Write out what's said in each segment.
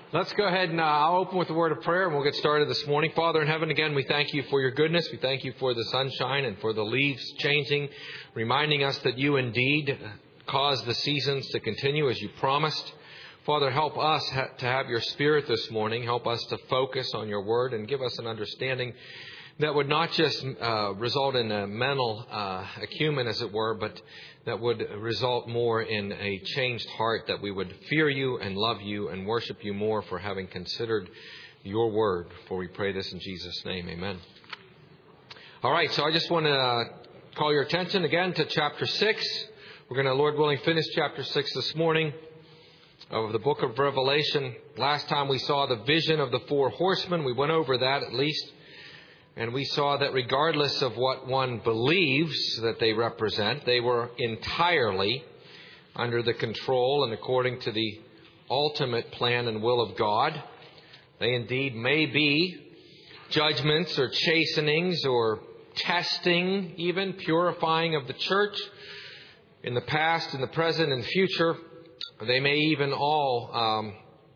Let's go ahead and I'll open with a word of prayer and we'll get started this morning. Father in heaven, again, we thank you for your goodness. We thank you for the sunshine and for the leaves changing, reminding us that you indeed cause the seasons to continue as you promised. Father, help us to have your Spirit this morning. Help us to focus on your word and give us an understanding that would not just result in a mental acumen, as it were, but that would result more in a changed heart, that we would fear you and love you and worship you more for having considered your word. For we pray this in Jesus' name. Amen. All right, so I just want to call your attention again to chapter 6. We're going to, Lord willing, finish chapter 6 this morning of the book of Revelation. Last time we saw the vision of the four horsemen. We went over that at least. And we saw that regardless of what one believes that they represent, they were entirely under the control and according to the ultimate plan and will of God. They indeed may be judgments or chastenings or testing, even purifying of the church in the past, in the present, and future. They may even all,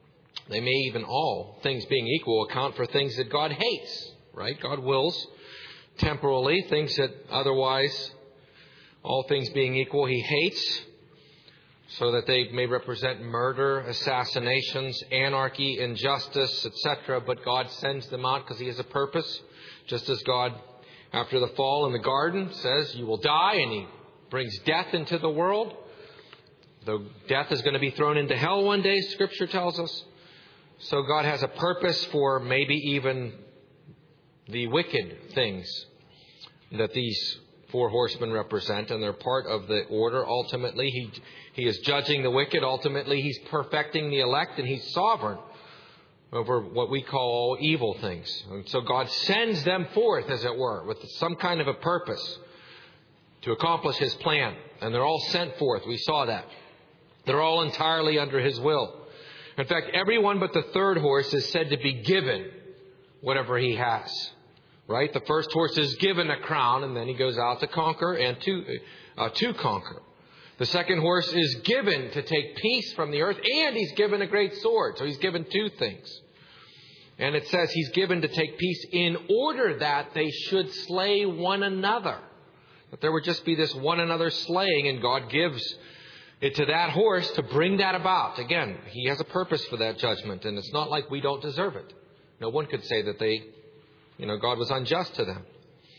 things being equal, account for things that God hates. Right? God wills temporally things that otherwise, all things being equal, He hates, so that they may represent murder, assassinations, anarchy, injustice, etc. But God sends them out because He has a purpose, just as God, after the fall in the garden, says, you will die, and He brings death into the world. Though death is going to be thrown into hell one day, Scripture tells us. So God has a purpose for maybe even the wicked things that these four horsemen represent, and they're part of the order. Ultimately, he is judging the wicked. Ultimately, He's perfecting the elect, and He's sovereign over what we call all evil things. And so God sends them forth, as it were, with some kind of a purpose to accomplish His plan. And they're all sent forth. We saw that. They're all entirely under His will. In fact, everyone but the third horse is said to be given whatever he has. Right? The first horse is given a crown, and then he goes out to conquer and to conquer. The second horse is given to take peace from the earth, and he's given a great sword. So he's given two things. And it says he's given to take peace in order that they should slay one another. That there would just be this one another slaying, and God gives it to that horse to bring that about. Again, He has a purpose for that judgment, and it's not like we don't deserve it. No one could say that God was unjust to them.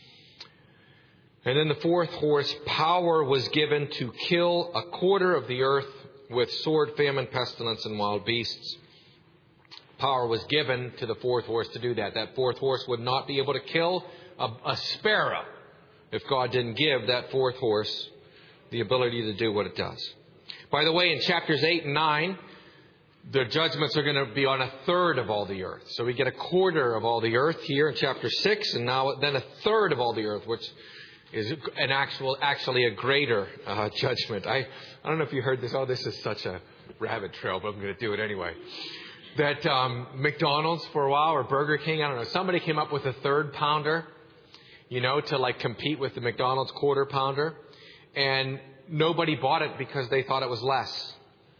And then the fourth horse, power was given to kill a quarter of the earth with sword, famine, pestilence, and wild beasts. Power was given to the fourth horse to do that. That fourth horse would not be able to kill a sparrow if God didn't give that fourth horse the ability to do what it does. By the way, in chapters 8 and 9, the judgments are going to be on a third of all the earth. So we get a quarter of all the earth here in chapter 6, and now then a third of all the earth, which is actually a greater judgment. I don't know if you heard this. Oh, this is such a rabbit trail, but I'm going to do it anyway. That McDonald's for a while, or Burger King, I don't know, somebody came up with a third pounder, to compete with the McDonald's quarter pounder. And nobody bought it because they thought it was less.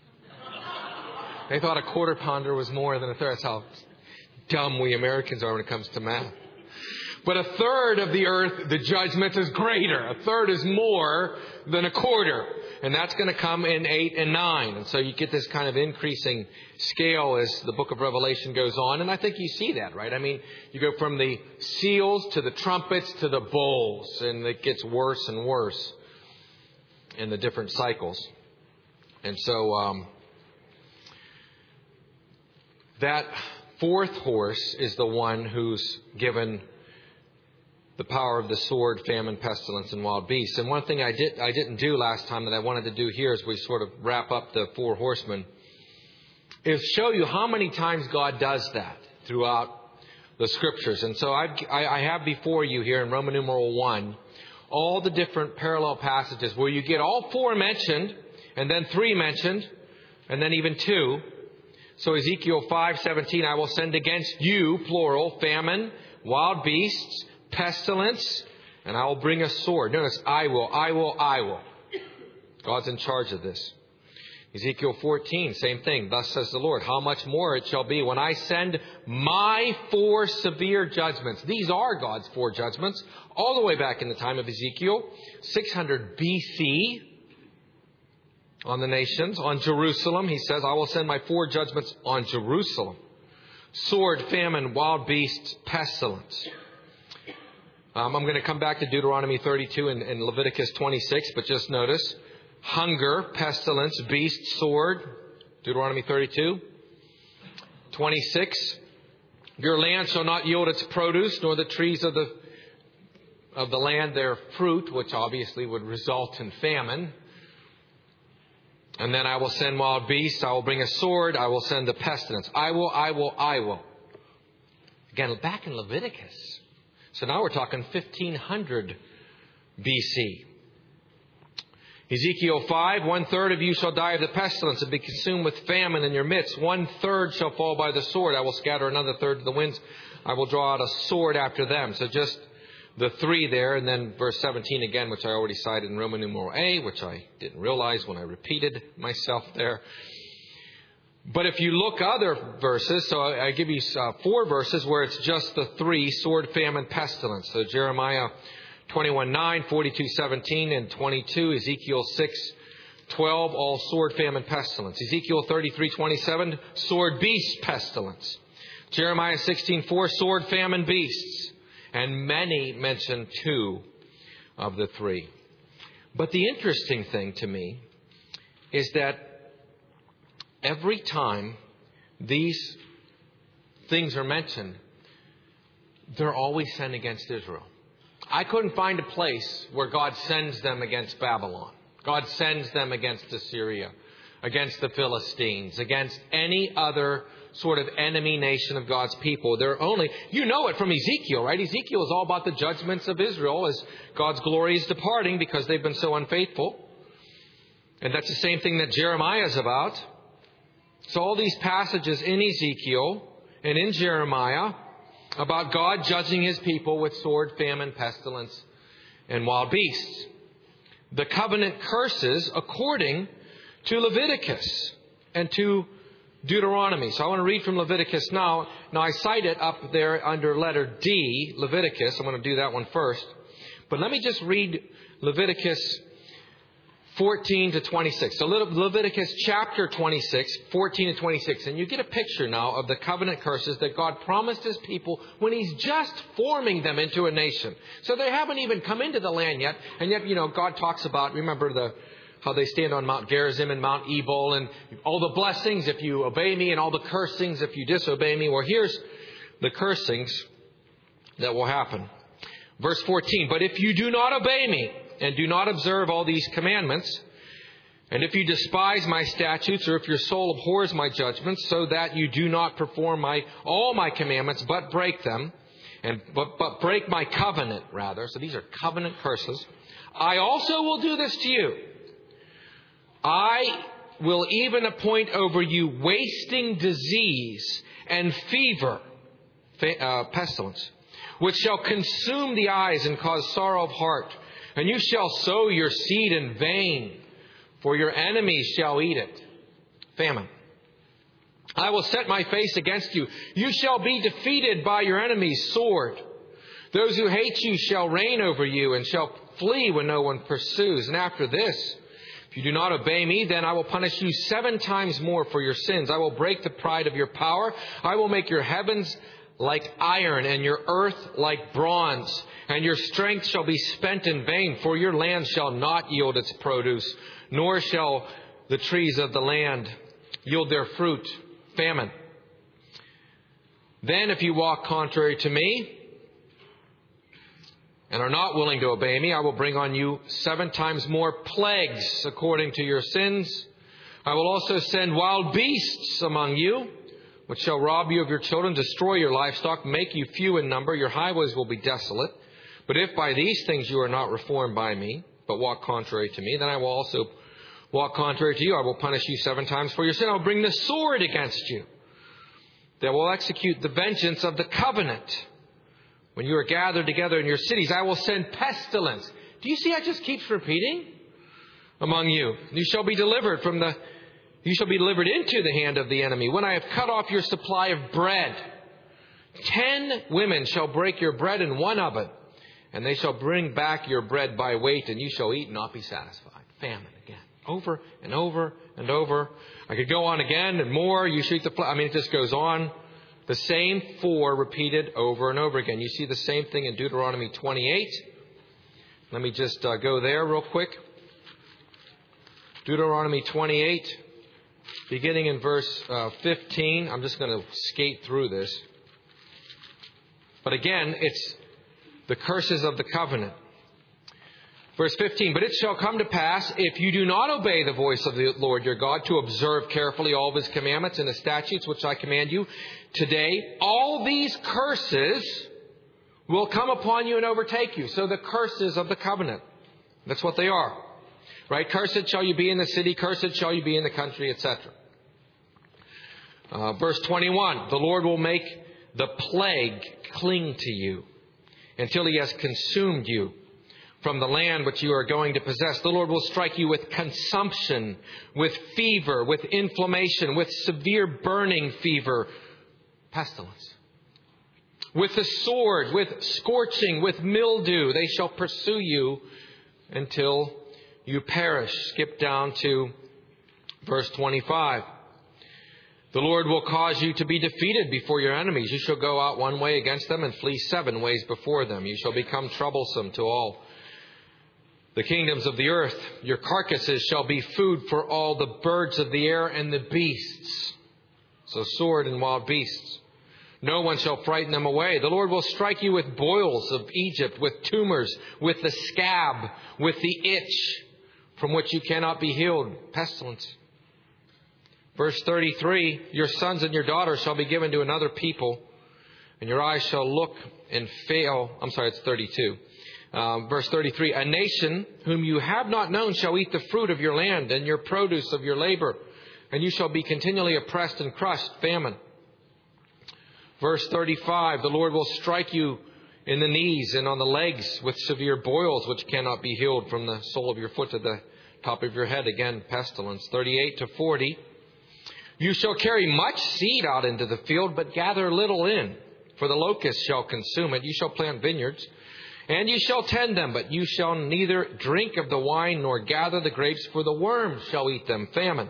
They thought a quarter pounder was more than a third. That's how dumb we Americans are when it comes to math. But a third of the earth, the judgment is greater. A third is more than a quarter. And that's going to come in 8 and 9. And so you get this kind of increasing scale as the book of Revelation goes on. And I think you see that, right? I mean, you go from the seals to the trumpets to the bowls. And it gets worse and worse in the different cycles. And so that fourth horse is the one who's given the power of the sword, famine, pestilence, and wild beasts. And one thing I didn't do last time that I wanted to do here as we sort of wrap up the four horsemen is show you how many times God does that throughout the Scriptures. And so I have before you here in Roman numeral 1 all the different parallel passages where you get all four mentioned, and then 3 mentioned, and then even 2. So Ezekiel 5:17, I will send against you, plural, famine, wild beasts, pestilence, and I will bring a sword. Notice, I will. God's in charge of this. Ezekiel 14, same thing. Thus says the Lord, how much more it shall be when I send my 4 severe judgments. These are God's 4 judgments, all the way back in the time of Ezekiel, 600 BC, on the nations. On Jerusalem, he says, I will send my 4 judgments on Jerusalem. Sword, famine, wild beasts, pestilence. I'm going to come back to Deuteronomy 32 and Leviticus 26, but just notice, hunger, pestilence, beast, sword, Deuteronomy 32. 26, your land shall not yield its produce, nor the trees of the land their fruit, which obviously would result in famine. And then I will send wild beasts, I will bring a sword, I will send the pestilence. I will. Again, back in Leviticus. So now we're talking 1500 BC. Ezekiel 5, 1/3 of you shall die of the pestilence and be consumed with famine in your midst. 1/3 shall fall by the sword. I will scatter another third to the winds. I will draw out a sword after them. So just the 3 there, and then verse 17 again, which I already cited in Roman numeral A, which I didn't realize when I repeated myself there. But if you look other verses, so I give you 4 verses where it's just the 3, sword, famine, pestilence. So Jeremiah 21:9, 42:17, and 22. Ezekiel 6:12, all sword, famine, pestilence. Ezekiel 33:27, sword, beast, pestilence. Jeremiah 16:4, sword, famine, beasts. And many mention 2 of the 3. But the interesting thing to me is that every time these things are mentioned, they're always sent against Israel. I couldn't find a place where God sends them against Babylon. God sends them against Assyria, against the Philistines, against any other sort of enemy nation of God's people. They're only, you know it from Ezekiel, right? Ezekiel is all about the judgments of Israel as God's glory is departing because they've been so unfaithful. And that's the same thing that Jeremiah is about. So all these passages in Ezekiel and in Jeremiah about God judging his people with sword, famine, pestilence, and wild beasts. The covenant curses according to Leviticus and to Deuteronomy. So I want to read from Leviticus now. Now I cite it up there under letter D, Leviticus. I'm going to do that one first. But let me just read Leviticus 14 to 26. So Leviticus chapter 26, 14 to 26. And you get a picture now of the covenant curses that God promised his people when he's just forming them into a nation. So they haven't even come into the land yet. And yet, God talks about, remember how they stand on Mount Gerizim and Mount Ebal and all the blessings if you obey me and all the cursings if you disobey me. Well, here's the cursings that will happen. Verse 14, but if you do not obey me and do not observe all these commandments, and if you despise my statutes, or if your soul abhors my judgments, so that you do not perform all my commandments, but break them, but break my covenant, rather. So these are covenant curses. I also will do this to you. I will even appoint over you wasting disease and fever, pestilence, which shall consume the eyes and cause sorrow of heart. And you shall sow your seed in vain, for your enemies shall eat it. Famine. I will set my face against you. You shall be defeated by your enemies' sword. Those who hate you shall reign over you and shall flee when no one pursues. And after this, if you do not obey me, then I will punish you 7 times more for your sins. I will break the pride of your power. I will make your heavens like iron and your earth like bronze. And your strength shall be spent in vain, for your land shall not yield its produce, nor shall the trees of the land yield their fruit. Famine. Then if you walk contrary to me and are not willing to obey me, I will bring on you 7 times more plagues according to your sins. I will also send wild beasts among you, which shall rob you of your children, destroy your livestock, make you few in number. Your highways will be desolate. But if by these things you are not reformed by me, but walk contrary to me, then I will also walk contrary to you. I will punish you 7 times for your sin. I will bring the sword against you, that will execute the vengeance of the covenant. When you are gathered together in your cities, I will send pestilence. Do you see how it just keeps repeating? Among you. You shall be delivered from the You shall be delivered into the hand of the enemy. When I have cut off your supply of bread, 10 women shall break your bread in one oven, and they shall bring back your bread by weight, and you shall eat and not be satisfied. Famine again. Over and over and over. I could go on again and more. You shoot the it just goes on. The same 4 repeated over and over again. You see the same thing in Deuteronomy 28. Let me just go there real quick. Deuteronomy 28, beginning in verse 15. I'm just going to skate through this. But again, it's the curses of the covenant. Verse 15, but it shall come to pass, if you do not obey the voice of the Lord your God, to observe carefully all of his commandments and the statutes which I command you today, all these curses will come upon you and overtake you. So the curses of the covenant. That's what they are. Right? Cursed shall you be in the city, cursed shall you be in the country, etc. Verse 21, the Lord will make the plague cling to you until he has consumed you from the land which you are going to possess. The Lord will strike you with consumption, with fever, with inflammation, with severe burning fever, pestilence. With the sword, with scorching, with mildew, they shall pursue you until you perish. Skip down to verse 25. The Lord will cause you to be defeated before your enemies. You shall go out one way against them and flee 7 ways before them. You shall become troublesome to all the kingdoms of the earth. Your carcasses shall be food for all the birds of the air and the beasts. So sword and wild beasts. No one shall frighten them away. The Lord will strike you with boils of Egypt, with tumors, with the scab, with the itch, from which you cannot be healed. Pestilence. Verse 33, your sons and your daughters shall be given to another people, and your eyes shall look and fail. It's 32. Verse 33, a nation whom you have not known shall eat the fruit of your land and your produce of your labor, and you shall be continually oppressed and crushed. Famine. Verse 35, the Lord will strike you in the knees and on the legs with severe boils which cannot be healed from the sole of your foot to the top of your head. Again, pestilence. 38 to 40, you shall carry much seed out into the field, but gather little in, for the locust shall consume it. You shall plant vineyards, and you shall tend them, but you shall neither drink of the wine nor gather the grapes, for the worms shall eat them. Famine.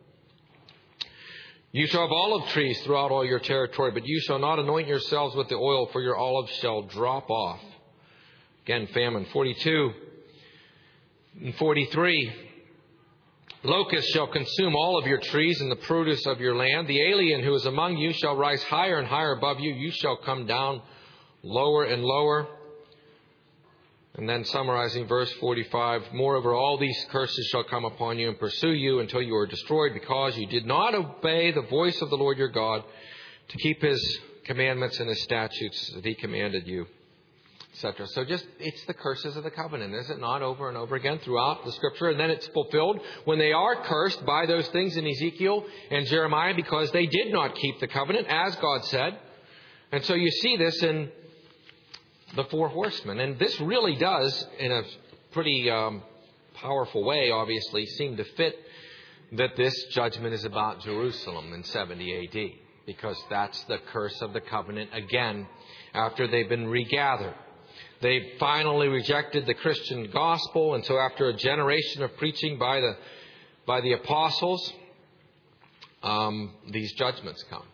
You shall have olive trees throughout all your territory, but you shall not anoint yourselves with the oil, for your olives shall drop off. Again, famine. 42 and 43. Locusts shall consume all of your trees and the produce of your land. The alien who is among you shall rise higher and higher above you. You shall come down lower and lower. And then summarizing verse 45, moreover, all these curses shall come upon you and pursue you until you are destroyed, because you did not obey the voice of the Lord your God to keep his commandments and his statutes that he commanded you, etc. So it's the curses of the covenant, is it not, over and over again throughout the scripture? And then it's fulfilled when they are cursed by those things in Ezekiel and Jeremiah, because they did not keep the covenant, as God said. And so you see this in the 4 horsemen. And this really does, in a pretty powerful way, obviously, seem to fit that this judgment is about Jerusalem in 70 A.D., because that's the curse of the covenant again after they've been regathered. They finally rejected the Christian gospel, and so after a generation of preaching by the apostles, these judgments come.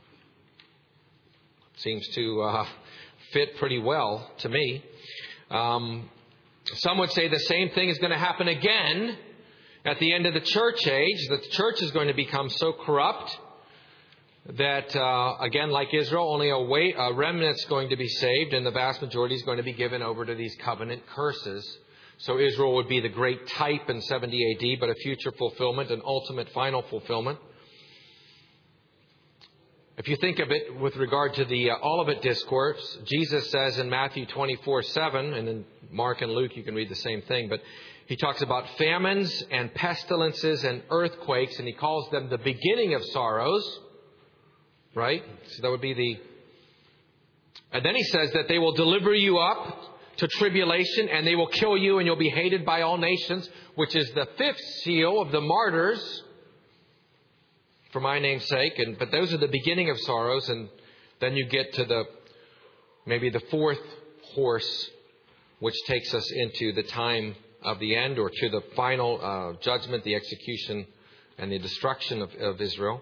Seems to fit pretty well to me. Some would say the same thing is going to happen again at the end of the church age. The church is going to become so corrupt that, again, like Israel, only a remnant's going to be saved, and the vast majority is going to be given over to these covenant curses. So Israel would be the great type in 70 A.D., but a future fulfillment, an ultimate final fulfillment. If you think of it with regard to the Olivet Discourse, Jesus says in Matthew 24:7, and in Mark and Luke you can read the same thing, but he talks about famines and pestilences and earthquakes, and he calls them the beginning of sorrows. Right? So that would be and then he says that they will deliver you up to tribulation, and they will kill you, and you'll be hated by all nations, which is the 5th seal of the martyrs. for my name's sake. But those are the beginning of sorrows. And then you get to maybe the fourth horse, which takes us into the time of the end, or to the final judgment, the execution and the destruction of Israel.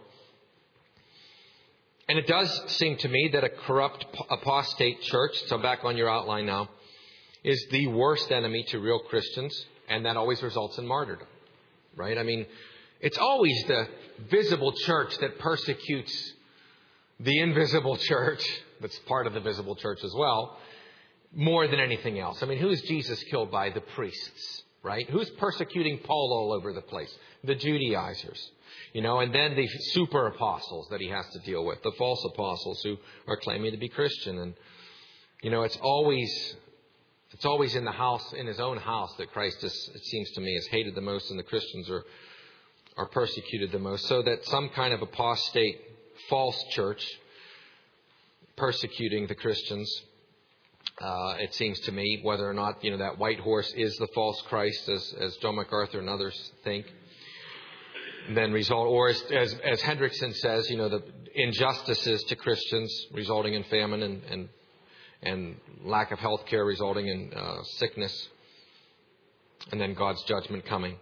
And it does seem to me that a corrupt apostate church, so back on your outline now, is the worst enemy to real Christians, and that always results in martyrdom, right? I mean, it's always the visible church that persecutes the invisible church, that's part of the visible church as well, more than anything else. I mean, who is Jesus killed by? The priests, right? Who's persecuting Paul all over the place? The Judaizers. And then the super apostles that he has to deal with, the false apostles who are claiming to be Christian. And, it's always in the house, in his own house, that Christ, it seems to me, is hated the most, and the Christians are persecuted the most. So that some kind of apostate false church persecuting the Christians, it seems to me, whether or not, that white horse is the false Christ, as John MacArthur and others think. Then result, or as Hendrickson says, the injustices to Christians resulting in famine and lack of health care resulting in sickness, and then God's judgment coming.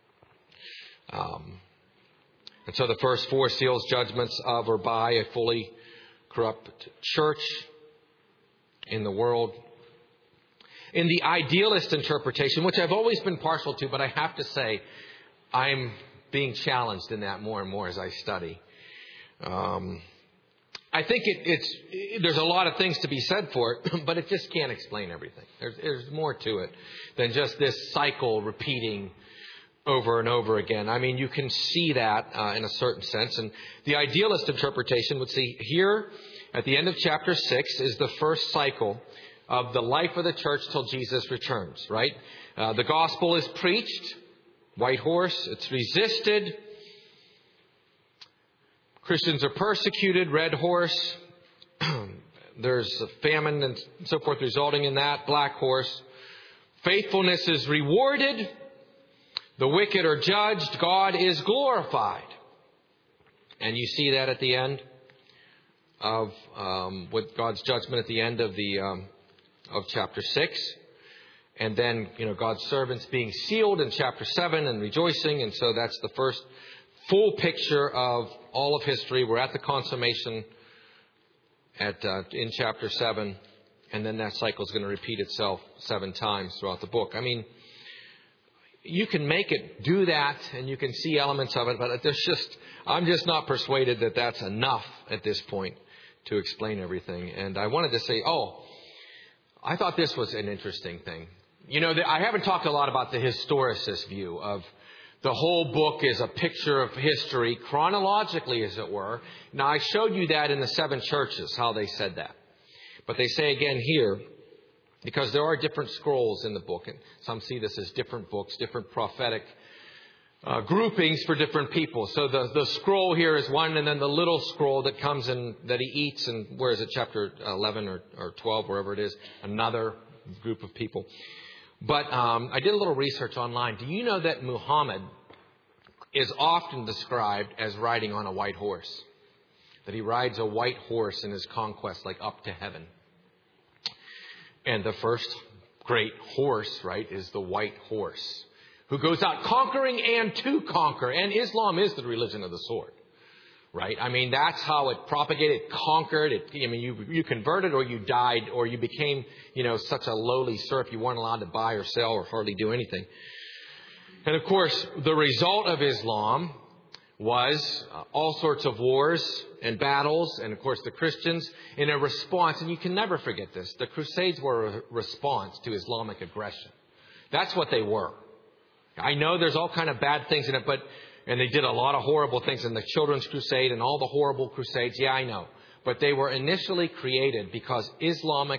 And so the first four seals, judgments of or by a fully corrupt church in the world. In the idealist interpretation, which I've always been partial to, but I have to say I'm being challenged in that more and more as I study. I think there's a lot of things to be said for it, but it just can't explain everything. There's more to it than just this cycle repeating over and over again. I mean, you can see that in a certain sense. And the idealist interpretation would see here at the end of chapter 6 is the first cycle of the life of the church till Jesus returns, right? The gospel is preached. White horse, it's resisted. Christians are persecuted. Red horse, there's a famine and so forth resulting in that. Black horse, faithfulness is rewarded. The wicked are judged. God is glorified. And you see that at the end of with God's judgment at the end of of chapter 6. And then, God's servants being sealed in chapter 7 and rejoicing. And so that's the first full picture of all of history. We're at the consummation in chapter 7. And then that cycle is going to repeat itself 7 times throughout the book. I mean, you can make it do that and you can see elements of it, but I'm just not persuaded that that's enough at this point to explain everything. And I wanted to say, I thought this was an interesting thing. I haven't talked a lot about the historicist view of the whole book is a picture of history, chronologically, as it were. Now, I showed you that in the 7 churches, how they said that. But they say again here, because there are different scrolls in the book, and some see this as different books, different prophetic groupings for different people. So the scroll here is one, and then the little scroll that comes in that he eats, and where is it, chapter 11 or 12, wherever it is, another group of people. But I did a little research online. Do you know that Muhammad is often described as riding on a white horse? That he rides a white horse in his conquest, like up to heaven. And the first great horse, right, is the white horse, who goes out conquering and to conquer. And Islam is the religion of the sword, right? I mean, that's how it propagated, conquered. You converted or you died or you became, such a lowly serf you weren't allowed to buy or sell or hardly do anything. And of course, the result of Islam was all sorts of wars and battles. And of course, the Christians in a response, and you can never forget this, the Crusades were a response to Islamic aggression. That's what they were. I know there's all kind of bad things in it, and they did a lot of horrible things in the Children's Crusade and all the horrible crusades. Yeah, I know. But they were initially created because Islamic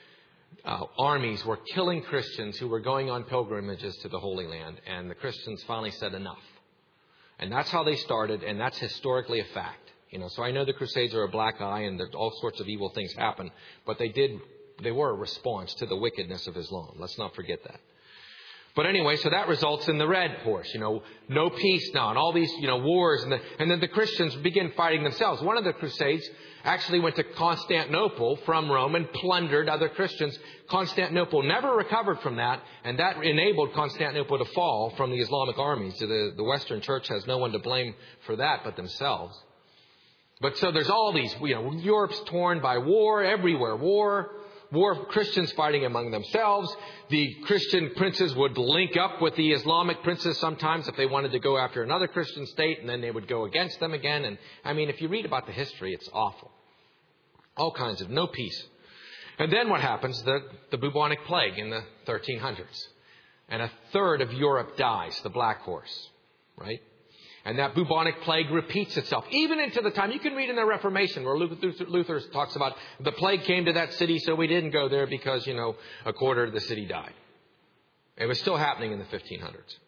armies were killing Christians who were going on pilgrimages to the Holy Land. And the Christians finally said enough. And that's how they started, and that's historically a fact. So I know the Crusades are a black eye and that all sorts of evil things happen, but they were a response to the wickedness of Islam. Let's not forget that. But anyway, so that results in the red horse, no peace now, and all these, wars, and then the Christians begin fighting themselves. One of the Crusades actually went to Constantinople from Rome and plundered other Christians. Constantinople never recovered from that, and that enabled Constantinople to fall from the Islamic armies. The Western Church has no one to blame for that but themselves. But so there's all these, Europe's torn by war everywhere, war of Christians fighting among themselves. The Christian princes would link up with the Islamic princes sometimes if they wanted to go after another Christian state, and then they would go against them again. And if you read about the history, it's awful. All kinds of no peace. And then what happens? The bubonic plague in the 1300s. And a third of Europe dies, the Black Horse, right? And that bubonic plague repeats itself, even into the time. You can read in the Reformation where Luther talks about the plague came to that city, so we didn't go there because, a quarter of the city died. It was still happening in the 1500s.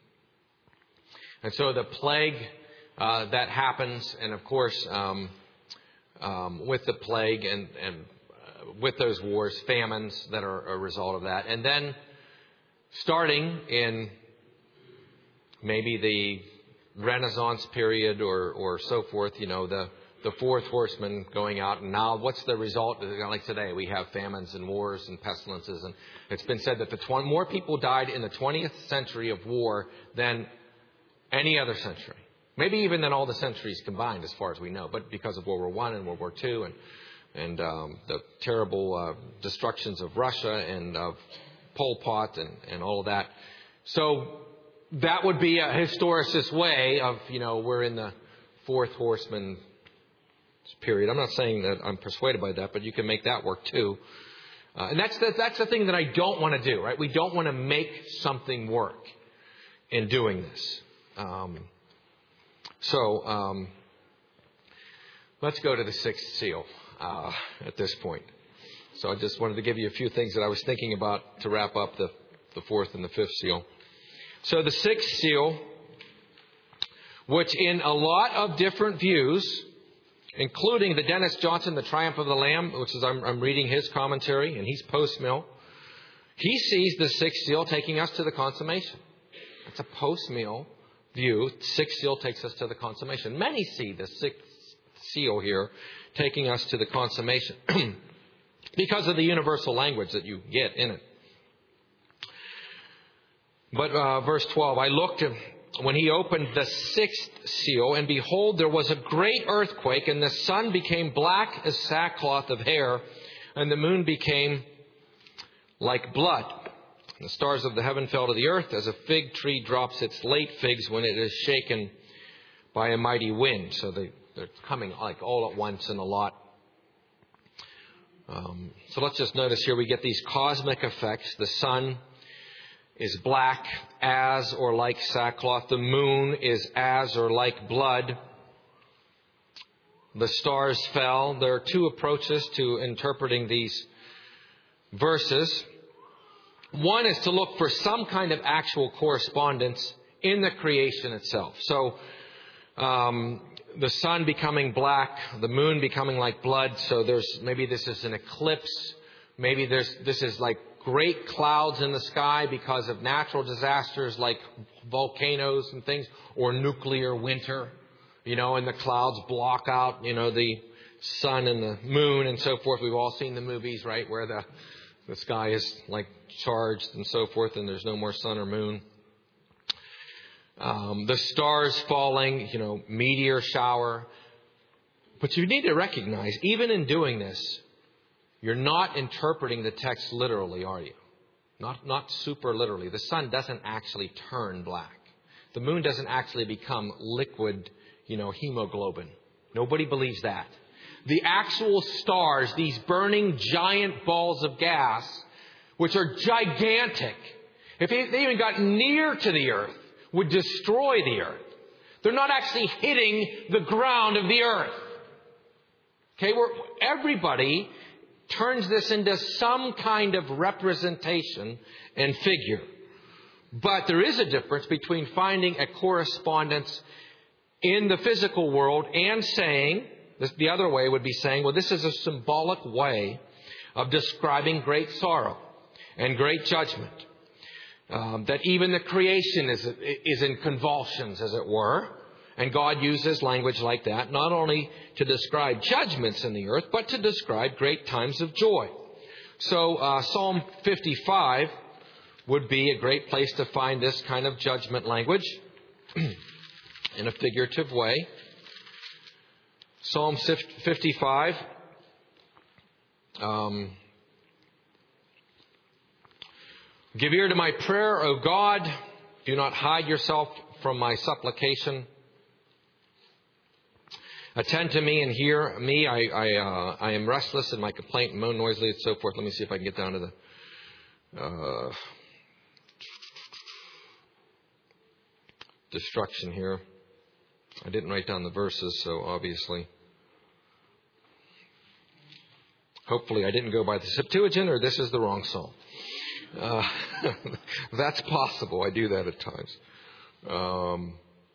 And so the plague that happens, and of course, with the plague and with those wars, famines that are a result of that. And then starting in maybe the Renaissance period or so forth, the fourth horseman going out. And now what's the result? Like today, we have famines and wars and pestilences. And it's been said that more people died in the 20th century of war than any other century. Maybe even than all the centuries combined, as far as we know. But because of World War I and World War II and the terrible destructions of Russia and of Pol Pot and all of that. So that would be a historicist way of, we're in the fourth horseman period. I'm not saying that I'm persuaded by that, but you can make that work too. And that's the thing that I don't want to do, right? We don't want to make something work in doing this. Let's go to the sixth seal at this point. So I just wanted to give you a few things that I was thinking about to wrap up the fourth and the fifth seal. So the sixth seal, which in a lot of different views, including the Dennis Johnson, The Triumph of the Lamb, which is I'm reading his commentary, and he's post-mill. He sees the sixth seal taking us to the consummation. It's a post-mill view. Sixth seal takes us to the consummation. Many see the sixth seal here taking us to the consummation because of the universal language that you get in it. But verse 12, I looked when he opened the sixth seal, and behold, there was a great earthquake, and the sun became black as sackcloth of hair, and the moon became like blood. And the stars of the heaven fell to the earth, as a fig tree drops its late figs when it is shaken by a mighty wind. So they're coming like all at once in a lot. So let's just notice here we get these cosmic effects. The sun is black as or like sackcloth. The moon is as or like blood. The stars fell. There are two approaches to interpreting these verses. One is to look for some kind of actual correspondence in the creation itself. So the sun becoming black, the moon becoming like blood. So maybe this is an eclipse. Maybe this is like great clouds in the sky because of natural disasters like volcanoes and things, or nuclear winter, and the clouds block out, the sun and the moon and so forth. We've all seen the movies, right, where the sky is like charged and so forth, and there's no more sun or moon. The stars falling, meteor shower. But you need to recognize, even in doing this, you're not interpreting the text literally, are you? Not super literally. The sun doesn't actually turn black. The moon doesn't actually become liquid, hemoglobin. Nobody believes that. The actual stars, these burning giant balls of gas, which are gigantic, if they even got near to the earth, would destroy the earth. They're not actually hitting the ground of the earth. Okay, everybody turns this into some kind of representation and figure. But there is a difference between finding a correspondence in the physical world and saying, the other way would be saying, well, this is a symbolic way of describing great sorrow and great judgment. that even the creation is in convulsions, as it were. And God uses language like that, not only to describe judgments in the earth, but to describe great times of joy. So Psalm 55 would be a great place to find this kind of judgment language in a figurative way. Psalm 55. Give ear to my prayer, O God. Do not hide yourself from my supplication. Attend to me and hear me. I am restless in my complaint and moan noisily and so forth. Let me see if I can get down to the destruction here. I didn't write down the verses, so obviously. Hopefully I didn't go by the Septuagint, or this is the wrong psalm. That's possible. I do that at times.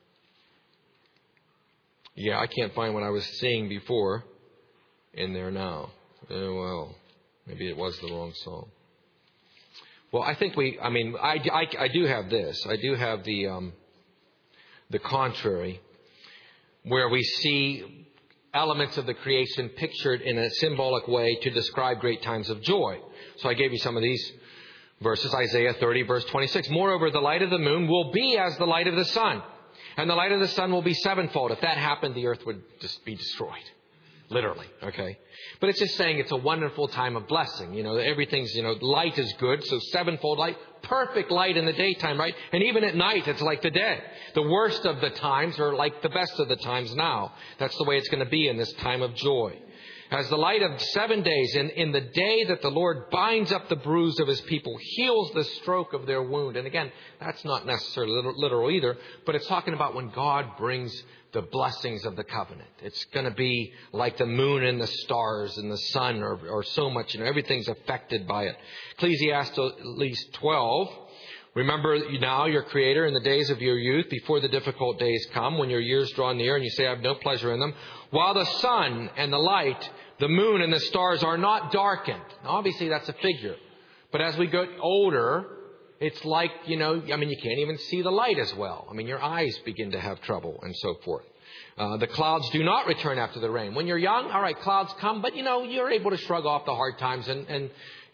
Yeah, I can't find what I was seeing before in there now. Oh, well, maybe it was the wrong psalm. Well, I think I do have this. I do have the contrary, where we see elements of the creation pictured in a symbolic way to describe great times of joy. So I gave you some of these verses. Isaiah 30, verse 26. Moreover, the light of the moon will be as the light of the sun. And the light of the sun will be sevenfold. If that happened, the earth would just be destroyed. Literally, okay? But it's just saying it's a wonderful time of blessing. Everything's, light is good. So sevenfold light, perfect light in the daytime, right? And even at night, it's like the day. The worst of the times are like the best of the times now. That's the way it's going to be in this time of joy. As the light of 7 days, in the day that the Lord binds up the bruise of his people, heals the stroke of their wound. And again, that's not necessarily literal either, but it's talking about when God brings the blessings of the covenant. It's going to be like the moon and the stars and the sun or so much. Everything's affected by it. Ecclesiastes 12. Remember now your Creator in the days of your youth, before the difficult days come, when your years draw near and you say, I have no pleasure in them. While the sun and the light, the moon and the stars are not darkened. Now, obviously, that's a figure. But as we get older, it's like, you can't even see the light as well. Your eyes begin to have trouble and so forth. The clouds do not return after the rain. When you're young, all right, clouds come, but, you're able to shrug off the hard times and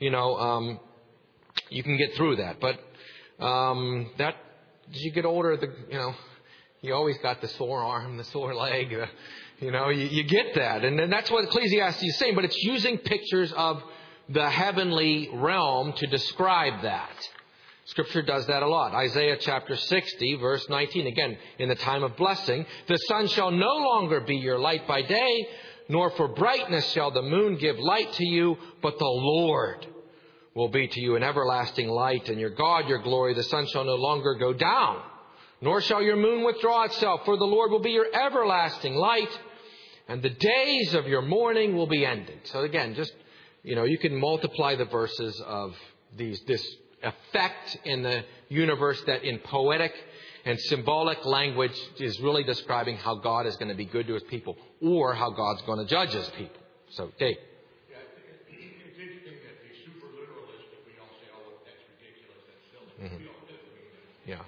you can get through that. But that as you get older, you always got the sore arm, the sore leg. You get that. And then that's what Ecclesiastes is saying. But it's using pictures of the heavenly realm to describe that. Scripture does that a lot. Isaiah chapter 60, verse 19. Again, in the time of blessing, the sun shall no longer be your light by day, nor for brightness shall the moon give light to you, but the Lord will be to you an everlasting light, and your God your glory. The sun shall no longer go down, nor shall your moon withdraw itself, for the Lord will be your everlasting light, and the days of your mourning will be ended. So again, just, you can multiply the verses of this effect in the universe that in poetic and symbolic language is really describing how God is going to be good to his people, or how God's going to judge his people. So, Dave. Mm-hmm. Yeah.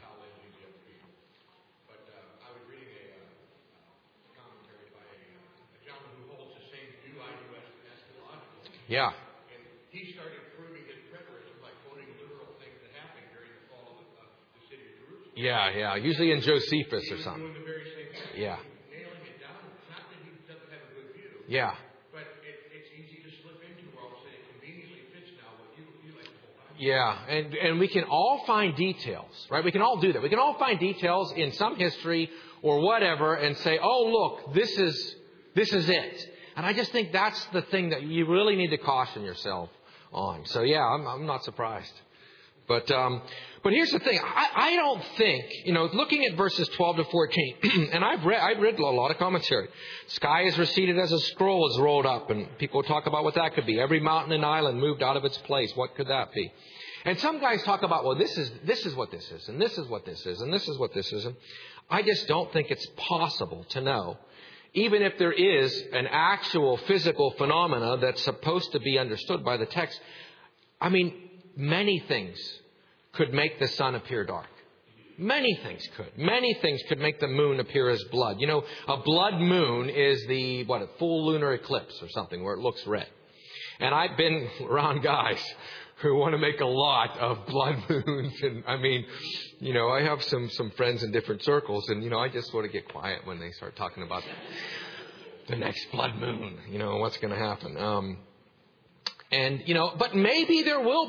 But I was reading a commentary by a gentleman who holds the same view I do as eschatological. Yeah. And he started proving his preterism by quoting literal things that happened during the fall of the city of Jerusalem. Yeah. Usually in Josephus or something. He was doing the very same thing. Yeah. Nailing it down. It's not that he doesn't have a good view. Yeah. But it's easy to slip into where I'll say it conveniently fits now what you like the whole time. Yeah, and we can all find details, right? We can all do that. We can all find details in some history or whatever and say, oh, look, this is it. And I just think that's the thing that you really need to caution yourself on. So, yeah, I'm not surprised. But here's the thing. I don't think, looking at verses 12 to 14, and I've read a lot of commentary. Sky is receded as a scroll is rolled up, and people talk about what that could be. Every mountain and island moved out of its place. What could that be? And some guys talk about, well, this is what this is, and this is what this is, and this is what this is. And I just don't think it's possible to know, even if there is an actual physical phenomena that's supposed to be understood by the text. Many things could make the sun appear dark. Many things could. Many things could make the moon appear as blood. You know, a blood moon is a full lunar eclipse or something where it looks red. And I've been around guys who want to make a lot of blood moons. And I mean, you know, I have some friends in different circles, and, you know, I just sort of get quiet when they start talking about the next blood moon, you know, what's going to happen. And, you know, but maybe it will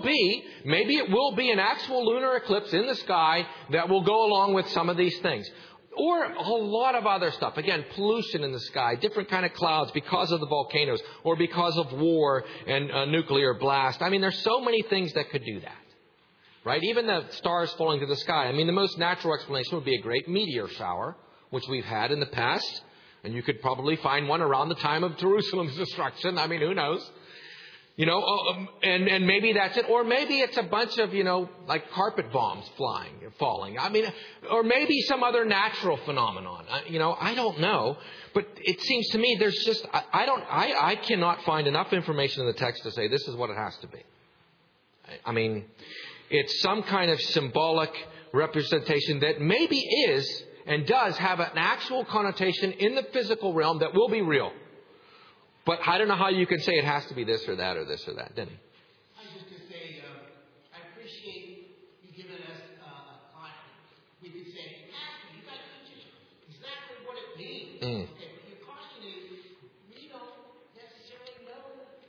be an actual lunar eclipse in the sky that will go along with some of these things. Or a lot of other stuff. Again, pollution in the sky, different kind of clouds because of the volcanoes or because of war and nuclear blast. I mean, there's so many things that could do that. Right? Even the stars falling to the sky. I mean, the most natural explanation would be a great meteor shower, which we've had in the past. And you could probably find one around the time of Jerusalem's destruction. I mean, who knows? You know, and maybe that's it. Or maybe it's a bunch of, you know, like carpet bombs falling. I mean, or maybe some other natural phenomenon. You know, I don't know. But it seems to me there's just, I cannot find enough information in the text to say this is what it has to be. I mean, it's some kind of symbolic representation that maybe is and does have an actual connotation in the physical realm that will be real. But I don't know how you can say it has to be this or that or this or that, Denny. I was just going to say, I appreciate you giving us a caution. We could say, Pastor, you got to teach us exactly what it means. Okay, but your caution is, we don't necessarily know.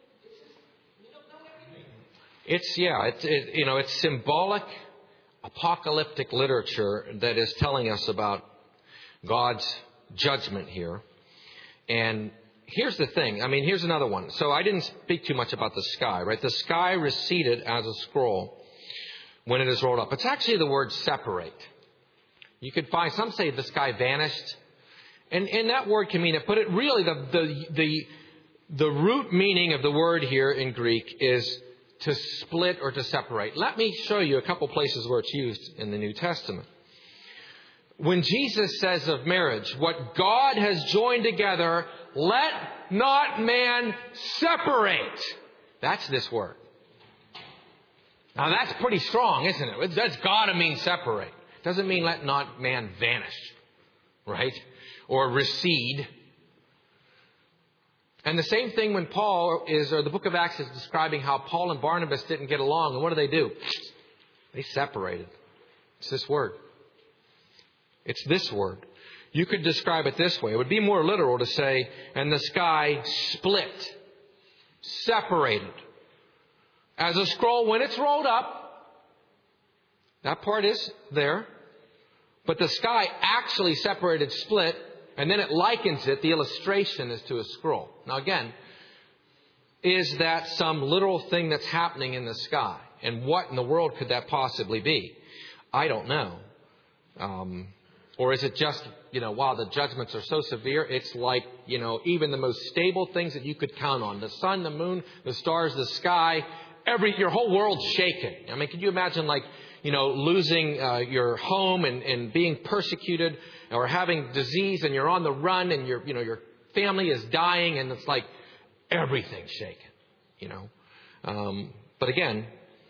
We don't know everything. It's symbolic, apocalyptic literature that is telling us about God's judgment here. And here's the thing. I mean, here's another one. So I didn't speak too much about the sky, right? The sky receded as a scroll when it is rolled up. It's actually the word separate. You could find, some say the sky vanished. And that word can mean it. But it really, the root meaning of the word here in Greek is to split or to separate. Let me show you a couple places where it's used in the New Testament. When Jesus says of marriage, what God has joined together, let not man separate. That's this word. Now that's pretty strong, isn't it? That's got to mean separate. Doesn't mean let not man vanish, right? Or recede. And the same thing when the book of Acts is describing how Paul and Barnabas didn't get along. And what do? They separated. It's this word. It's this word. You could describe it this way. It would be more literal to say, and the sky split, separated. As a scroll, when it's rolled up, that part is there. But the sky actually separated, split, and then it likens it. The illustration is to a scroll. Now again, is that some literal thing that's happening in the sky? And what in the world could that possibly be? I don't know. Or is it just, wow, the judgments are so severe, it's like, even the most stable things that you could count on. The sun, the moon, the stars, the sky, your whole world's shaken. I mean, could you imagine losing your home and being persecuted or having disease and you're on the run and your family is dying and it's like everything's shaken, But again,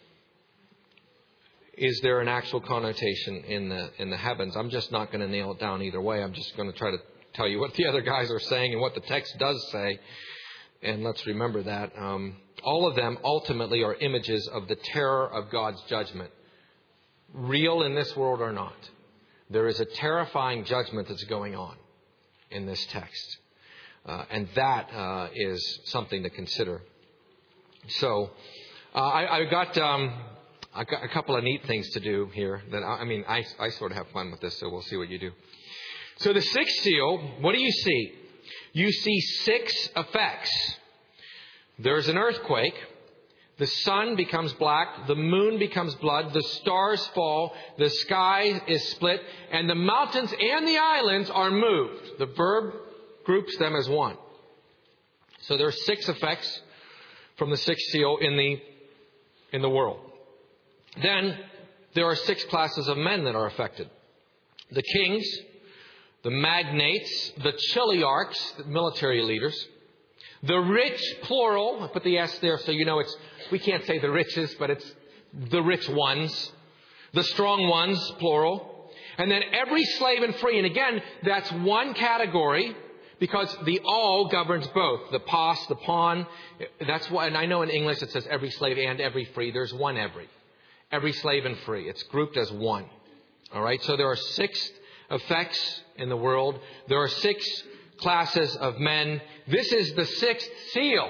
is there an actual connotation in the heavens? I'm just not going to nail it down either way. I'm just going to try to tell you what the other guys are saying and what the text does say. And let's remember that. All of them ultimately are images of the terror of God's judgment. Real in this world or not. There is a terrifying judgment that's going on in this text. And that is something to consider. So, I got a couple of neat things to do here. I sort of have fun with this, so we'll see what you do. So the sixth seal, what do you see? You see 6 effects. There's an earthquake. The sun becomes black. The moon becomes blood. The stars fall. The sky is split. And the mountains and the islands are moved. The verb groups them as one. So there are 6 effects from the sixth seal in the world. Then there are 6 classes of men that are affected. The kings, the magnates, the chiliarchs, the military leaders, the rich, plural. I put the S there so we can't say the richest, but it's the rich ones. The strong ones, plural. And then every slave and free. And again, that's one category because the all governs both. The pas, the pon. That's why, and I know in English it says every slave and every free. There's one every. Every slave and free. It's grouped as one. All right. So there are 6 effects in the world. There are 6 classes of men. This is the 6th seal.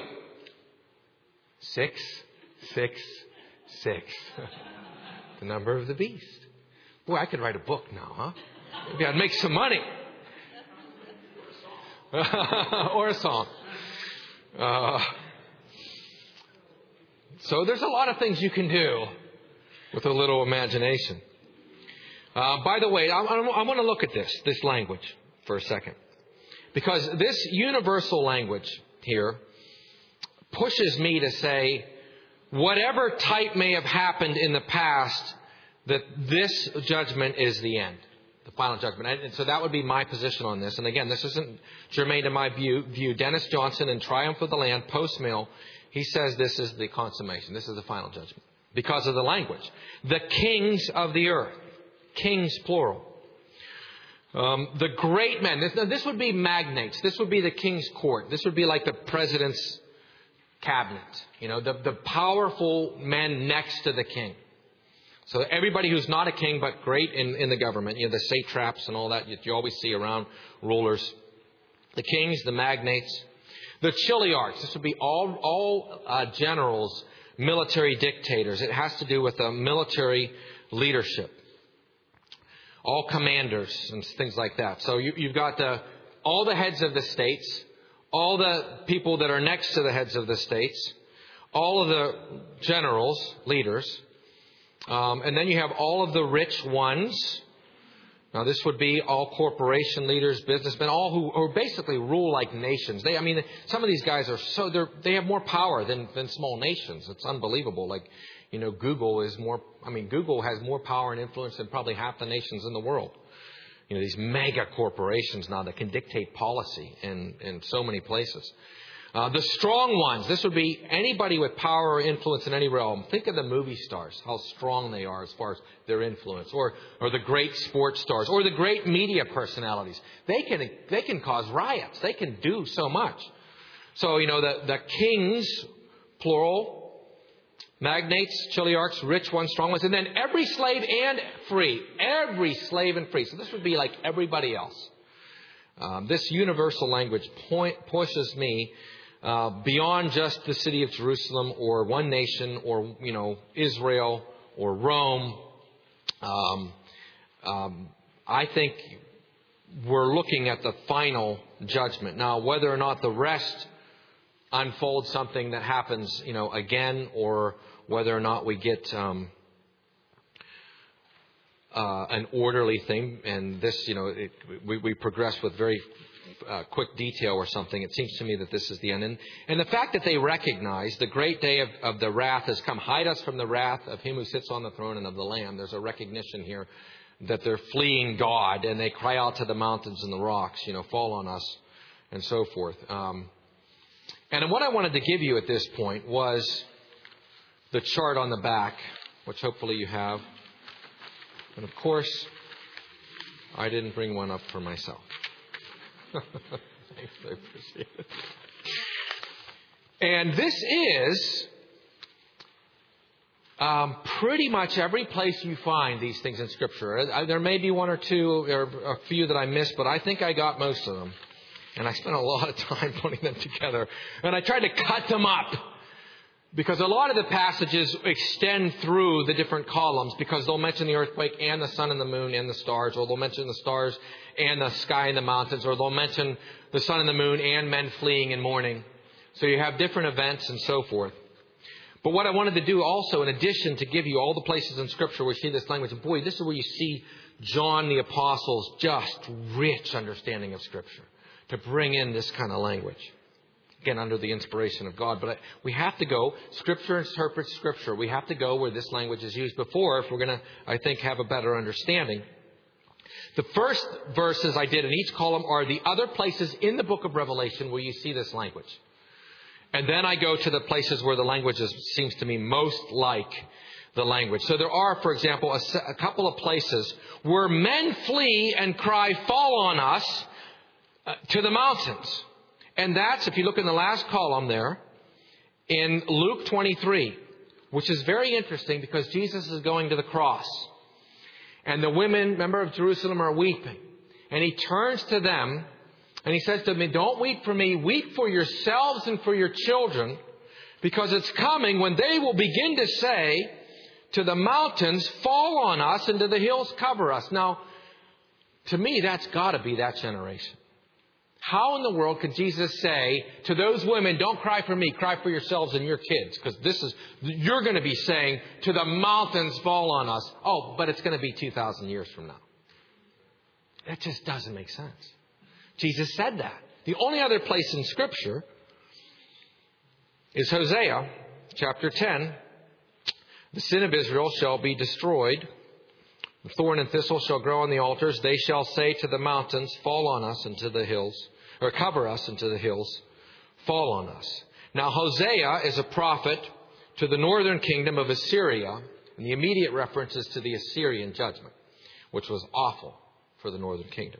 6, 6, 6. The number of the beast. Boy, I could write a book now, huh? Maybe I'd make some money. Or a song. So there's a lot of things you can do with a little imagination. By the way, I want to look at this language for a second. Because this universal language here pushes me to say, whatever type may have happened in the past, that this judgment is the end, the final judgment. And so that would be my position on this. And again, this isn't germane to my view. Dennis Johnson in Triumph of the Land, post-mill, he says this is the consummation. This is the final judgment. Because of the language. The kings of the earth. Kings, plural. The great men. This would be magnates. This would be the king's court. This would be like the president's cabinet. You know, the powerful men next to the king. So everybody who's not a king but great in the government. You know, the satraps and all that you always see around, rulers. The kings, the magnates. The chiliarchs. This would be all generals, military dictators. It has to do with military leadership. All commanders and things like that. So you've got all the heads of the states, all the people that are next to the heads of the states, all of the generals, leaders, and then you have all of the rich ones. Now this would be all corporation leaders, businessmen, all who basically rule like nations. Some of these guys are they have more power than small nations. It's unbelievable. Like, you know, Google has more power and influence than probably half the nations in the world. You know, these mega corporations now that can dictate policy in so many places. The strong ones, this would be anybody with power or influence in any realm. Think of the movie stars, how strong they are as far as their influence. Or the great sports stars, or the great media personalities. They can cause riots. They can do so much. So, you know, the kings, plural, magnates, chiliarchs, rich ones, strong ones, and then every slave and free. Every slave and free. So this would be like everybody else. This universal language pushes me beyond just the city of Jerusalem or one nation or, you know, Israel or Rome. I think we're looking at the final judgment. Now, whether or not the rest unfolds something that happens, you know, again, or whether or not we get an orderly thing, and this, you know, we progress with very quick detail or something. It seems to me that this is the end. And the fact that they recognize the great day of the wrath has come. Hide us from the wrath of him who sits on the throne and of the Lamb. There's a recognition here that they're fleeing God, and they cry out to the mountains and the rocks, you know, fall on us, and so forth. And what I wanted to give you at this point was the chart on the back, which hopefully you have. And of course, I didn't bring one up for myself. Thanks, I appreciate it. And this is pretty much every place you find these things in Scripture. There may be one or two or a few that I missed, but I think I got most of them. And I spent a lot of time putting them together. And I tried to cut them up. Because a lot of the passages extend through the different columns, because they'll mention the earthquake and the sun and the moon and the stars, or they'll mention the stars and the sky and the mountains, or they'll mention the sun and the moon and men fleeing in mourning. So you have different events and so forth. But what I wanted to do also, in addition to give you all the places in Scripture where you see this language, and boy, this is where you see John the Apostle's just rich understanding of Scripture, to bring in this kind of language. Again, under the inspiration of God. But we have to go. Scripture interprets Scripture. We have to go where this language is used before if we're going to, I think, have a better understanding. The first verses I did in each column are the other places in the book of Revelation where you see this language. And then I go to the places where the language seems to me most like the language. So there are, for example, a couple of places where men flee and cry, fall on us, to the mountains. And that's, if you look in the last column there, in Luke 23, which is very interesting because Jesus is going to the cross. And the women, remember, of Jerusalem are weeping. And he turns to them and he says to them, don't weep for me, weep for yourselves and for your children, because it's coming when they will begin to say to the mountains, fall on us, and to the hills, cover us. Now, to me, that's got to be that generation. How in the world could Jesus say to those women, don't cry for me, cry for yourselves and your kids? Because you're going to be saying to the mountains, fall on us. Oh, but it's going to be 2,000 years from now. That just doesn't make sense. Jesus said that. The only other place in Scripture is Hosea chapter 10. The sin of Israel shall be destroyed. The thorn and thistle shall grow on the altars. They shall say to the mountains, fall on us, and to the hills, or cover us, and to the hills, fall on us. Now Hosea is a prophet to the northern kingdom of Assyria, and the immediate reference is to the Assyrian judgment, which was awful for the northern kingdom.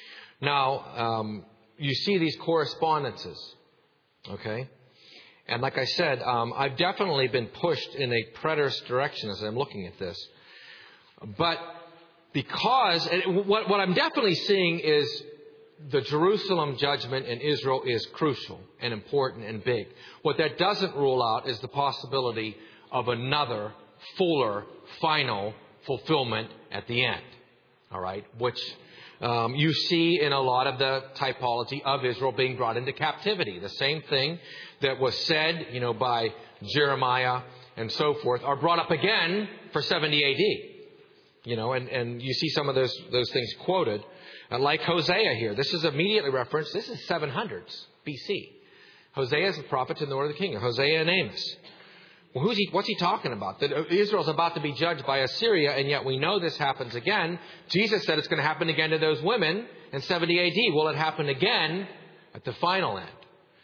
Now, you see these correspondences, okay? And like I said, I've definitely been pushed in a preterist direction as I'm looking at this. But because, what I'm definitely seeing is the Jerusalem judgment in Israel is crucial and important and big. What that doesn't rule out is the possibility of another fuller, final fulfillment at the end. All right? Which you see in a lot of the typology of Israel being brought into captivity. The same thing that was said, by Jeremiah and so forth are brought up again for 70 AD. And you see some of those things quoted. Like Hosea here. This is immediately referenced. This is 700s BC. Hosea is the prophet to the north of the kingdom. Hosea and Amos. Well, what's he talking about? That Israel's about to be judged by Assyria, and yet we know this happens again. Jesus said it's going to happen again to those women in 70 AD. Will it happen again at the final end?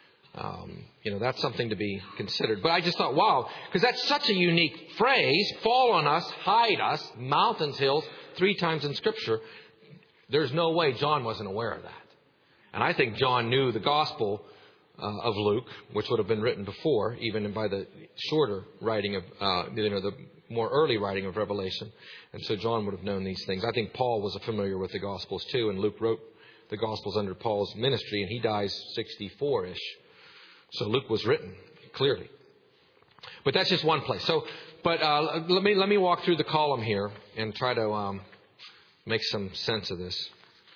That's something to be considered. But I just thought, wow, because that's such a unique phrase. Fall on us, hide us, mountains, hills, 3 times in Scripture. There's no way John wasn't aware of that. And I think John knew the gospel of Luke, which would have been written before, even by the shorter writing of, the more early writing of Revelation. And so John would have known these things. I think Paul was familiar with the Gospels too, and Luke wrote the Gospels under Paul's ministry, and he dies 64-ish. So Luke was written clearly. But that's just one place. But let me walk through the column here and try to make some sense of this.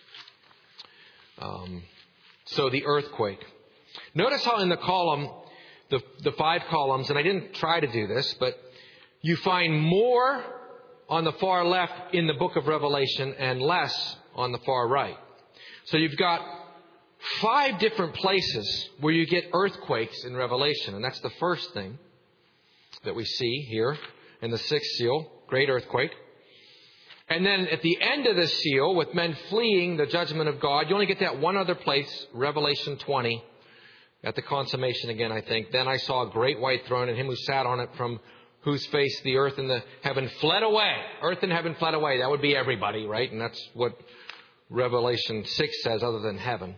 So the earthquake. Notice how in the column, the 5 columns, and I didn't try to do this, but you find more on the far left in the book of Revelation and less on the far right. So you've got 5 different places where you get earthquakes in Revelation. And that's the first thing that we see here in the 6th seal, great earthquake. And then at the end of the seal, with men fleeing the judgment of God, you only get that one other place, Revelation 20, at the consummation again, I think. Then I saw a great white throne, and him who sat on it, from whose face the earth and the heaven fled away. Earth and heaven fled away. That would be everybody, right? And that's what Revelation 6 says, other than heaven.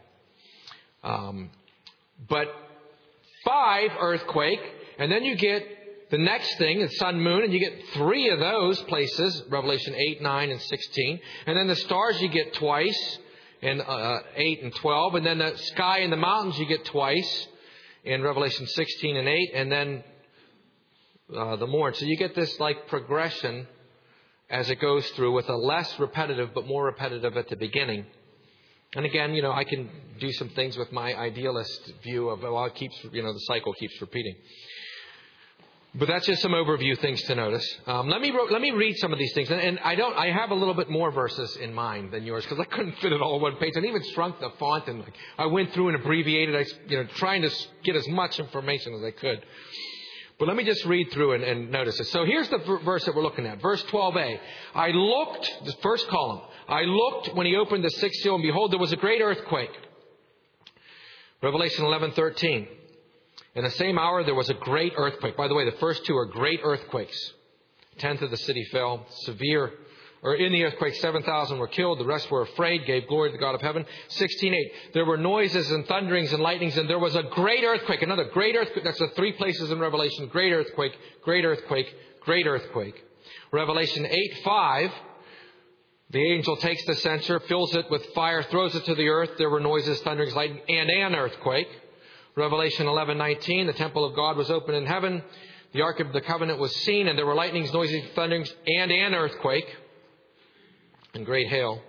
But 5 earthquake, and then you get the next thing, the sun, moon, and you get 3 of those places, Revelation 8, 9, and 16. And then the stars you get twice in 8 and 12. And then the sky and the mountains you get twice in Revelation 16 and 8. And then the morn. So you get this progression as it goes through, with a less repetitive but more repetitive at the beginning. And again, I can do some things with my idealist view of, it keeps, the cycle keeps repeating. But that's just some overview things to notice. Let me read some of these things. And I have a little bit more verses in mind than yours, because I couldn't fit it all on one page. I even shrunk the font, and I went through and abbreviated, trying to get as much information as I could. But let me just read through and notice it. So here's the verse that we're looking at. Verse 12a. I looked, the first column. I looked when he opened the 6th seal, and behold, there was a great earthquake. Revelation 11:13. In the same hour, there was a great earthquake. By the way, the first 2 are great earthquakes. tenth of the city fell. In the earthquake, 7,000 were killed. The rest were afraid, gave glory to the God of heaven. 16:8. There were noises and thunderings and lightnings, and there was a great earthquake. Another great earthquake. That's the three places in Revelation. Great earthquake, great earthquake, great earthquake. Revelation 8:5. The angel takes the censer, fills it with fire, throws it to the earth. There were noises, thunderings, lightning, and an earthquake. Revelation 11:19. The temple of God was opened in heaven. The Ark of the Covenant was seen, and there were lightnings, noises, thunderings, and an earthquake. And great hail.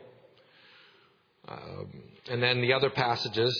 And then the other passages.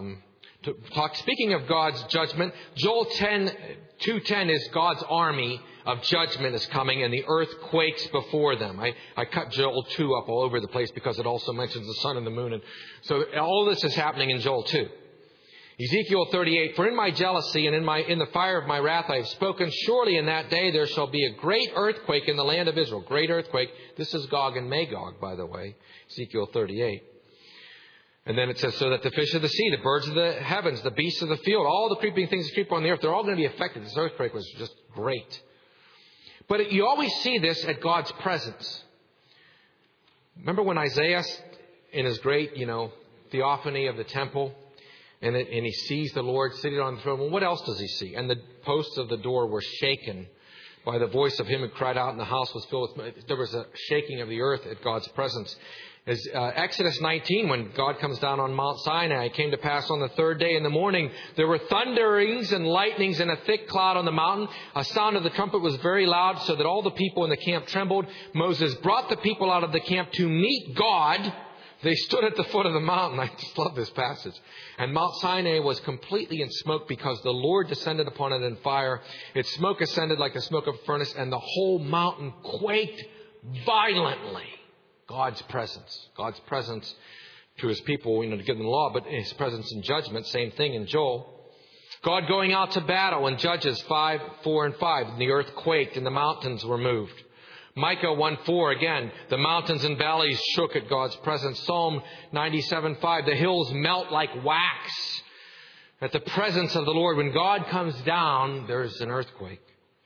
Speaking of God's judgment, Joel 2:10 is God's army of judgment is coming, and the earth quakes before them. I cut Joel 2 up all over the place because it also mentions the sun and the moon. And so all this is happening in Joel 2. Ezekiel 38, for in my jealousy and in the fire of my wrath I have spoken, surely in that day there shall be a great earthquake in the land of Israel. Great earthquake. This is Gog and Magog, by the way. Ezekiel 38. And then it says, so that the fish of the sea, the birds of the heavens, the beasts of the field, all the creeping things that creep on the earth, they're all going to be affected. This earthquake was just great. But you always see this at God's presence. Remember when Isaiah, in his great, theophany of the temple, and he sees the Lord sitting on the throne. Well, what else does he see? And the posts of the door were shaken by the voice of him who cried out, and the house was filled with... There was a shaking of the earth at God's presence. As Exodus 19, when God comes down on Mount Sinai, it came to pass on the third day in the morning, there were thunderings and lightnings and a thick cloud on the mountain. A sound of the trumpet was very loud, so that all the people in the camp trembled. Moses brought the people out of the camp to meet God. They stood at the foot of the mountain. I just love this passage. And Mount Sinai was completely in smoke because the Lord descended upon it in fire. Its smoke ascended like the smoke of a furnace, and the whole mountain quaked violently. God's presence to his people, to give them the law, but his presence in judgment, same thing in Joel. God going out to battle in Judges 5, 4, and 5. And the earth quaked and the mountains were moved. Micah 1:4, again, the mountains and valleys shook at God's presence. Psalm 97:5, the hills melt like wax at the presence of the Lord. When God comes down, there's an earthquake.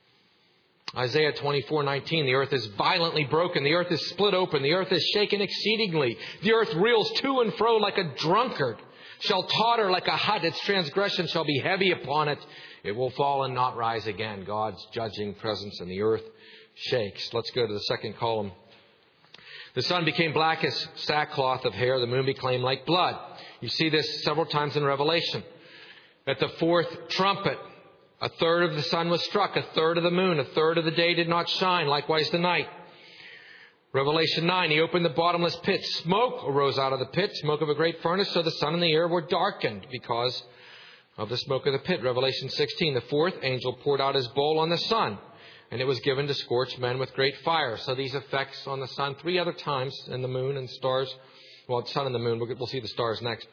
Isaiah 24:19, the earth is violently broken. The earth is split open. The earth is shaken exceedingly. The earth reels to and fro like a drunkard, shall totter like a hut. Its transgression shall be heavy upon it. It will fall and not rise again. God's judging presence in the earth shakes. Let's go to the second column. The sun became black as sackcloth of hair. The moon became like blood. You see this several times in Revelation. At the fourth trumpet, a third of the sun was struck, a third of the moon, a third of the day did not shine, likewise the night. Revelation 9, he opened the bottomless pit. Smoke arose out of the pit, smoke of a great furnace, so the sun and the air were darkened because of the smoke of the pit. Revelation 16, the fourth angel poured out his bowl on the sun, and it was given to scorch men with great fire. So these effects on the sun 3 other times, and the moon and stars. Well, the sun and the moon. We'll see the stars next.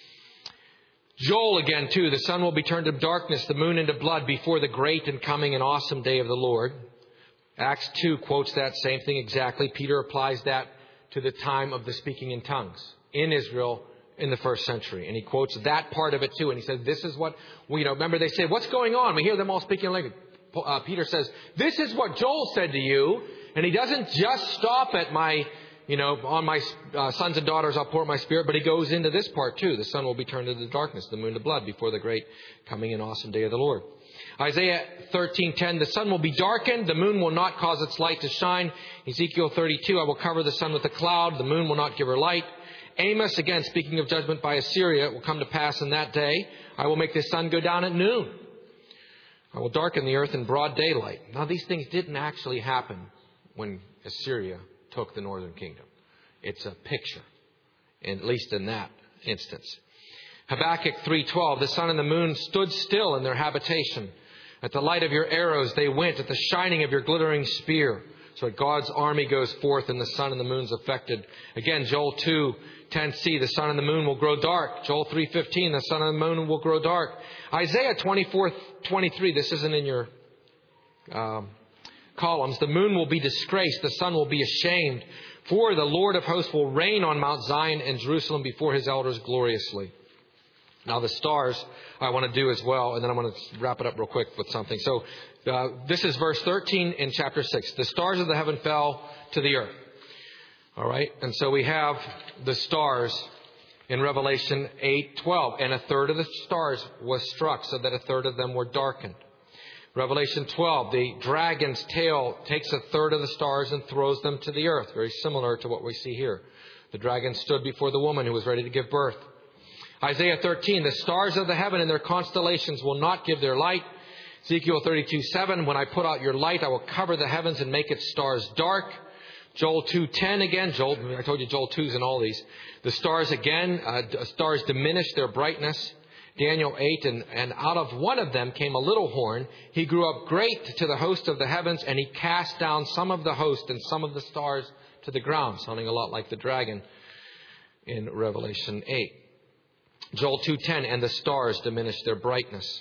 Joel again, too. The sun will be turned to darkness, the moon into blood before the great and coming and awesome day of the Lord. Acts 2 quotes that same thing exactly. Peter applies that to the time of the speaking in tongues in Israel in the first century. And he quotes that part of it too. And he says, this is what, remember they say, what's going on? We hear them all speaking in language. Peter says, this is what Joel said to you. And he doesn't just stop at on my sons and daughters I'll pour my spirit, but he goes into this part too. The sun will be turned into darkness, the moon to blood before the great coming and awesome day of the Lord. Isaiah 13:10, the sun will be darkened, the moon will not cause its light to shine. Ezekiel 32, I will cover the sun with a cloud, the moon will not give her light. Amos, again, speaking of judgment by Assyria, it will come to pass in that day, I will make the sun go down at noon. I will darken the earth in broad daylight. Now, these things didn't actually happen when Assyria took the northern kingdom. It's a picture, at least in that instance. Habakkuk 3:12, the sun and the moon stood still in their habitation. At the light of your arrows they went, at the shining of your glittering spear. So God's army goes forth and the sun and the moon's affected. Again, Joel 2:10c, the sun and the moon will grow dark. Joel 3:15, the sun and the moon will grow dark. Isaiah 24:23, this isn't in your columns. The moon will be disgraced, the sun will be ashamed. For the Lord of hosts will reign on Mount Zion and Jerusalem before his elders gloriously. Now the stars I want to do as well, and then I'm going to wrap it up real quick with something. So this is verse 13 in chapter 6. The stars of the heaven fell to the earth. All right? And so we have the stars in Revelation 8:12. And a third of the stars was struck, so that a third of them were darkened. Revelation 12, the dragon's tail takes a third of the stars and throws them to the earth. Very similar to what we see here. The dragon stood before the woman who was ready to give birth. Isaiah 13, the stars of the heaven and their constellations will not give their light. Ezekiel 32:7, when I put out your light, I will cover the heavens and make its stars dark. Joel 2:10 again. I told you Joel 2's in all these. The stars again, stars diminish their brightness. Daniel 8, and out of one of them came a little horn. He grew up great to the host of the heavens, and he cast down some of the host and some of the stars to the ground, sounding a lot like the dragon in Revelation 8. Joel 2:10, and the stars diminished their brightness.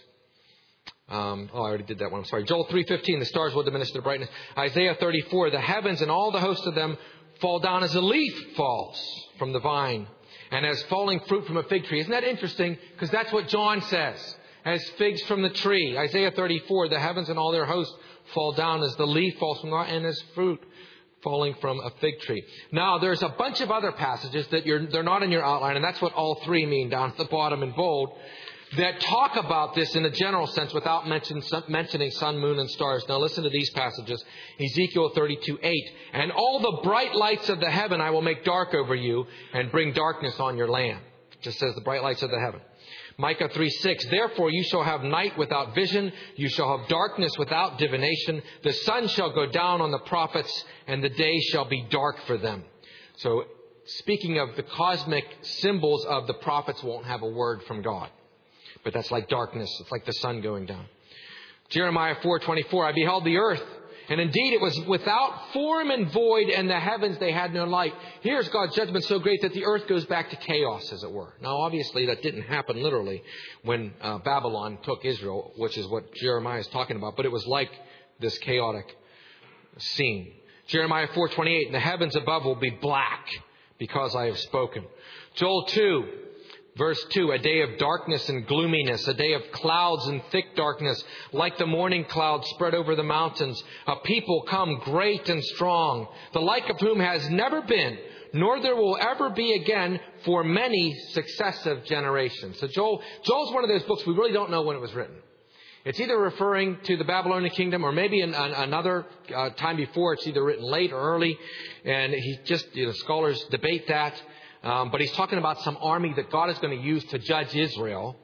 I already did that one. I'm sorry. Joel 3:15, the stars will diminish their brightness. Isaiah 34, the heavens and all the hosts of them fall down as a leaf falls from the vine, and as falling fruit from a fig tree. Isn't that interesting? Because that's what John says. As figs from the tree. Isaiah 34, the heavens and all their hosts fall down as the leaf falls from the vine, and as fruit falling from a fig tree. Now, there's a bunch of other passages that they're not in your outline, and that's what all three mean down at the bottom in bold, that talk about this in a general sense without mentioning sun, moon, and stars. Now listen to these passages. Ezekiel 32:8. And all the bright lights of the heaven I will make dark over you and bring darkness on your land. It just says the bright lights of the heaven. Micah 3:6. Therefore you shall have night without vision. You shall have darkness without divination. The sun shall go down on the prophets and the day shall be dark for them. So speaking of the cosmic symbols of the prophets won't have a word from God. But that's like darkness. It's like the sun going down. Jeremiah 4:24. I beheld the earth, and indeed it was without form and void, and the heavens they had no light. Here's God's judgment so great that the earth goes back to chaos, as it were. Now, obviously, that didn't happen literally when Babylon took Israel, which is what Jeremiah is talking about. But it was like this chaotic scene. Jeremiah 4:28. And the heavens above will be black because I have spoken. Joel 2. Verse 2, a day of darkness and gloominess, a day of clouds and thick darkness, like the morning clouds spread over the mountains. A people come great and strong, the like of whom has never been, nor there will ever be again for many successive generations. So Joel's one of those books we really don't know when it was written. It's either referring to the Babylonian kingdom or maybe in another time before. It's either written late or early. And scholars debate that. But he's talking about some army that God is going to use to judge Israel.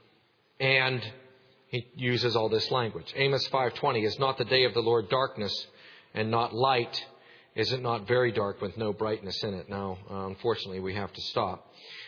And he uses all this language. Amos 5:20, is not the day of the Lord darkness and not light? Is it not very dark with no brightness in it? Now, unfortunately, we have to stop.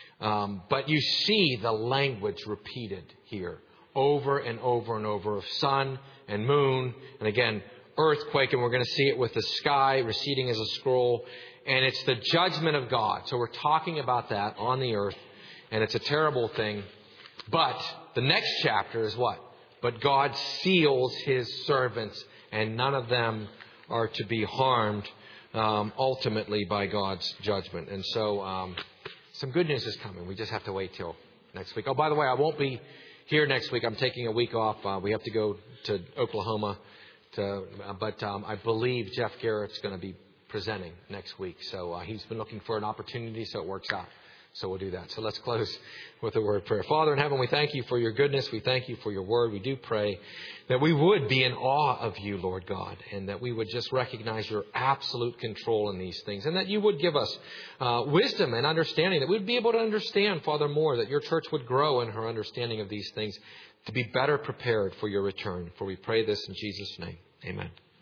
But you see the language repeated here over and over and over of sun and moon. And again, earthquake. And we're going to see it with the sky receding as a scroll. And it's the judgment of God. So we're talking about that on the earth. And it's a terrible thing. But the next chapter is what? But God seals his servants. And none of them are to be harmed ultimately by God's judgment. And so some good news is coming. We just have to wait till next week. Oh, by the way, I won't be here next week. I'm taking a week off. We have to go to Oklahoma. But I believe Jeff Garrett's going to be presenting next week. So he's been looking for an opportunity, so it works out. So we'll do that. So let's close with a word of prayer. Father in heaven, we thank you for your goodness. We thank you for your word. We do pray that we would be in awe of you, Lord God, and that we would just recognize your absolute control in these things, and that you would give us wisdom and understanding, that we'd be able to understand, Father, more, that your church would grow in her understanding of these things to be better prepared for your return. For we pray this in Jesus' name. Amen.